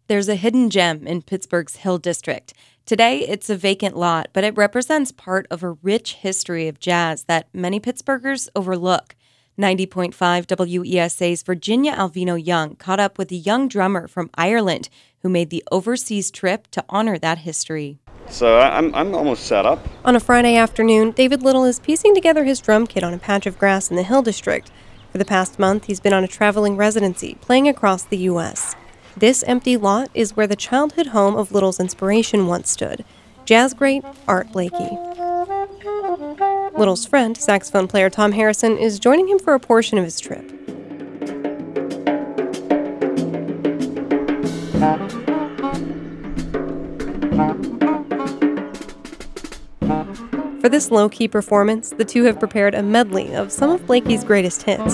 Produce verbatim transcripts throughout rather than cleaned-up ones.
There's a hidden gem in Pittsburgh's Hill District. Today, it's a vacant lot, but it represents part of a rich history of jazz that many Pittsburghers overlook. ninety point five W E S A's Virginia Alvino Young caught up with a young drummer from Ireland who made the overseas trip to honor that history. So I'm I'm almost set up. On a Friday afternoon, David Little is piecing together his drum kit on a patch of grass in the Hill District. For the past month, he's been on a traveling residency, playing across the U S This empty lot is where the childhood home of Little's inspiration once stood, jazz great Art Blakey. Little's friend, saxophone player Tom Harrison, is joining him for a portion of his trip. For this low-key performance, the two have prepared a medley of some of Blakey's greatest hits.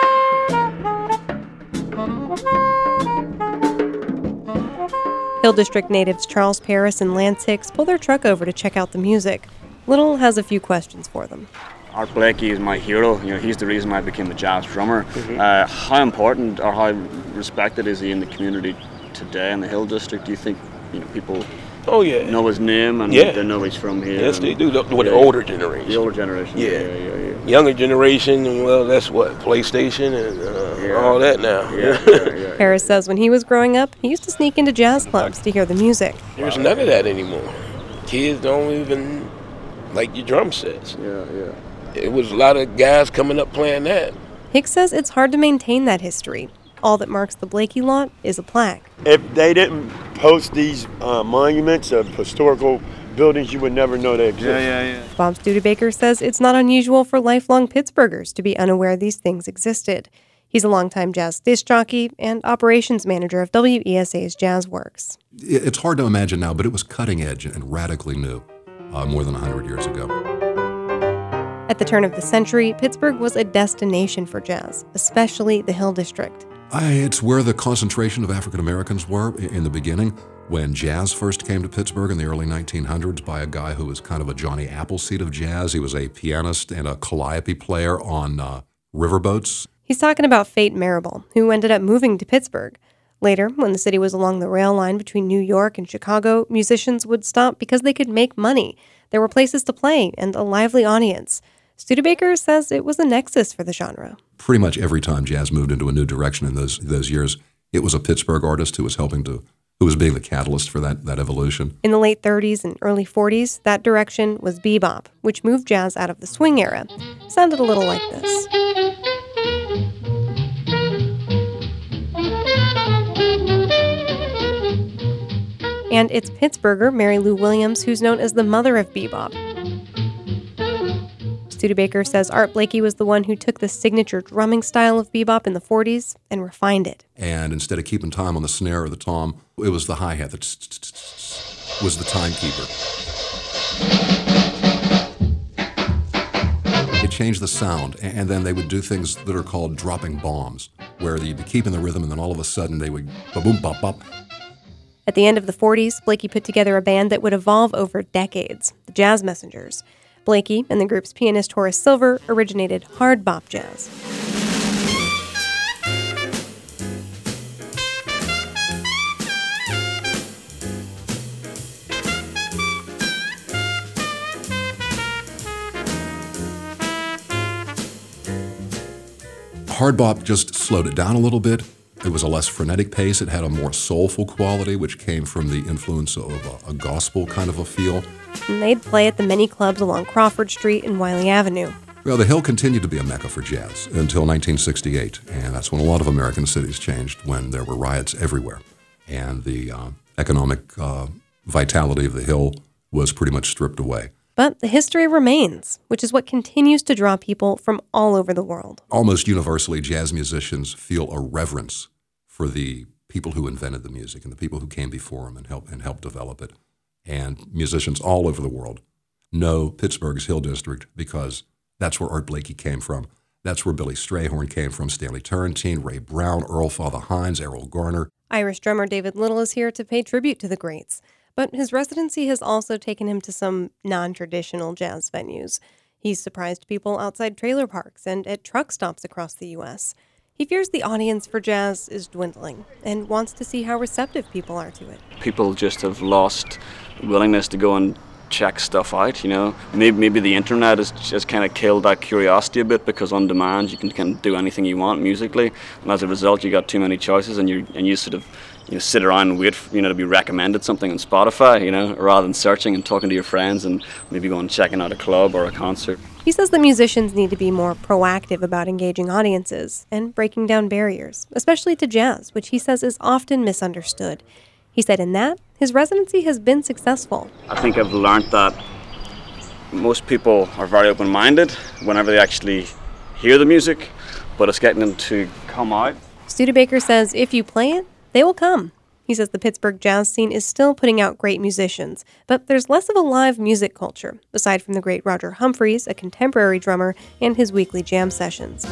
Hill District natives Charles Paris and Lance Hicks pull their truck over to check out the music. Little has a few questions for them. Art Blakey is my hero. You know, he's the reason I became a jazz drummer. Mm-hmm. Uh, how important or how respected is he in the community today in the Hill District? Do you think, you know, people oh yeah know his name and yeah. they know he's from here? Yes, they do. The, yeah. the older generation. The older generation. Yeah. Yeah, yeah, yeah. Younger generation, well, that's what, PlayStation and uh, yeah. all that now. Yeah, yeah, yeah. Harris says when he was growing up, he used to sneak into jazz clubs to hear the music. There's none of that anymore. Kids don't even like your drum sets. Yeah, yeah. It was a lot of guys coming up playing that. Hicks says it's hard to maintain that history. All that marks the Blakey lot is a plaque. If they didn't post these uh, monuments of historical buildings, you would never know they exist. Yeah, yeah, yeah. Bob Studebaker says it's not unusual for lifelong Pittsburghers to be unaware these things existed. He's a longtime jazz disc jockey and operations manager of W E S A's Jazz Works. It's hard to imagine now, but it was cutting edge and radically new uh, more than one hundred years ago. At the turn of the century, Pittsburgh was a destination for jazz, especially the Hill District. I, it's where the concentration of African Americans were in the beginning. When jazz first came to Pittsburgh in the early nineteen hundreds by a guy who was kind of a Johnny Appleseed of jazz. He was a pianist and a calliope player on uh, riverboats. He's talking about Fate Marable, who ended up moving to Pittsburgh. Later, when the city was along the rail line between New York and Chicago, musicians would stop because they could make money. There were places to play and a lively audience. Studebaker says it was a nexus for the genre. Pretty much every time jazz moved into a new direction in those those years, it was a Pittsburgh artist who was helping to, who was being the catalyst for that, that evolution. In the late thirties and early forties, that direction was bebop, which moved jazz out of the swing era. Sounded a little like this. And it's Pittsburgher Mary Lou Williams who's known as the mother of bebop. Studebaker says Art Blakey was the one who took the signature drumming style of bebop in the forties and refined it. And instead of keeping time on the snare or the tom, it was the hi-hat that was the timekeeper. It changed the sound, and then they would do things that are called dropping bombs, where you'd be keeping the rhythm, and then all of a sudden they would ba-boom, bop-bop. At the end of the forties, Blakey put together a band that would evolve over decades, the Jazz Messengers. Blakey and the group's pianist Horace Silver originated hard bop jazz. Hard bop just slowed it down a little bit. It was a less frenetic pace. It had a more soulful quality, which came from the influence of a, a gospel kind of a feel. And they'd play at the many clubs along Crawford Street and Wiley Avenue. Well, the Hill continued to be a mecca for jazz until nineteen sixty-eight, and that's when a lot of American cities changed, when there were riots everywhere. And the uh, economic uh, vitality of the Hill was pretty much stripped away. But the history remains, which is what continues to draw people from all over the world. Almost universally, jazz musicians feel a reverence for the people who invented the music and the people who came before them and helped and helped develop it. And musicians all over the world know Pittsburgh's Hill District because that's where Art Blakey came from. That's where Billy Strayhorn came from, Stanley Turrentine, Ray Brown, Earl Father Hines, Errol Garner. Irish drummer David Little is here to pay tribute to the greats. But his residency has also taken him to some non-traditional jazz venues. He's surprised people outside trailer parks and at truck stops across the U S He fears the audience for jazz is dwindling and wants to see how receptive people are to it. People just have lost willingness to go and check stuff out, you know. Maybe, maybe the internet has just kind of killed that curiosity a bit, because on demand you can kind of do anything you want musically, and as a result you got too many choices, and you and you sort of you know, sit around and wait for, you know, to be recommended something on Spotify, you know, rather than searching and talking to your friends and maybe going and checking out a club or a concert. He says that musicians need to be more proactive about engaging audiences and breaking down barriers, especially to jazz, which he says is often misunderstood. He said in that, his residency has been successful. I think I've learned that most people are very open-minded whenever they actually hear the music, but it's getting them to come out. Studebaker says if you play it, they will come. He says the Pittsburgh jazz scene is still putting out great musicians, but there's less of a live music culture, aside from the great Roger Humphreys, a contemporary drummer, and his weekly jam sessions.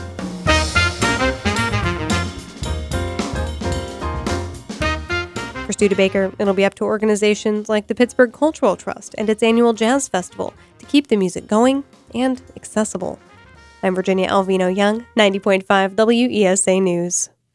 For Studebaker, it'll be up to organizations like the Pittsburgh Cultural Trust and its annual Jazz Festival to keep the music going and accessible. I'm Virginia Alvino Young, ninety point five W E S A News.